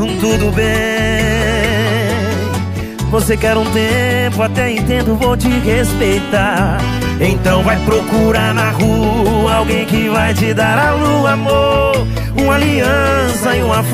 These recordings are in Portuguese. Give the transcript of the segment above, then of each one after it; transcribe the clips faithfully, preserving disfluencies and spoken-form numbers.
tudo bem. Você quer um tempo, até entendo, vou te respeitar. Então vai procurar na rua alguém que vai te dar a lua, amor, uma aliança e uma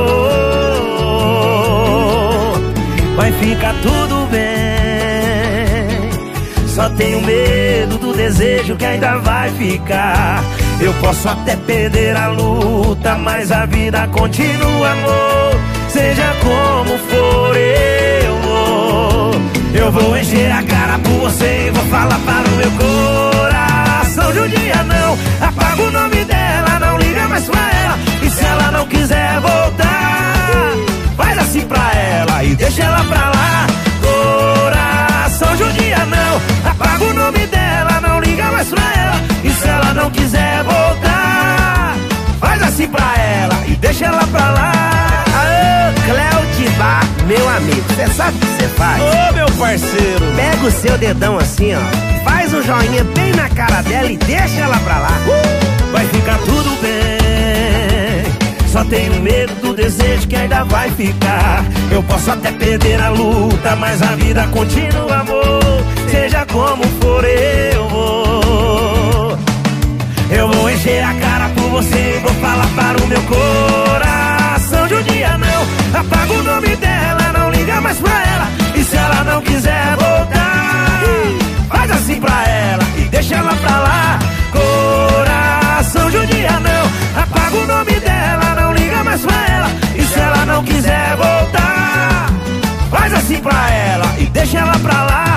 flor. Vai ficar tudo bem. Só tenho medo do desejo que ainda vai ficar. Eu posso até perder a luta, mas a vida continua, amor. Seja como for, eu vou. Eu vou encher a cara por você e vou falar para o meu coração. De um dia não, apaga o nome dela, não liga mais pra ela. E se ela não quiser voltar, faz assim pra ela e deixa ela pra lá. Coração, de um dia não, apaga o nome dela, não liga mais pra ela. E se ela não quiser voltar, faz assim pra ela e deixa ela pra lá. Aô, Cleodibar, meu amigo, cê sabe o que cê faz? Ô, meu parceiro, pega o seu dedão assim, ó, faz um joinha bem na cara dela e deixa ela pra lá. uh, Vai ficar tudo bem. Só tenho medo do desejo que ainda vai ficar. Eu posso até perder a luta, mas a vida continua, amor. Seja como for, eu vou. Eu vou encher a cara por você e vou falar para o meu coração. De um dia não, apaga o nome dela, não liga mais pra ela. E se ela não quiser voltar, faz assim pra ela e deixa ela pra lá. Coração, de um dia não, apaga o nome dela, não liga mais pra ela. E se ela não quiser voltar, faz assim pra ela e deixa ela pra lá.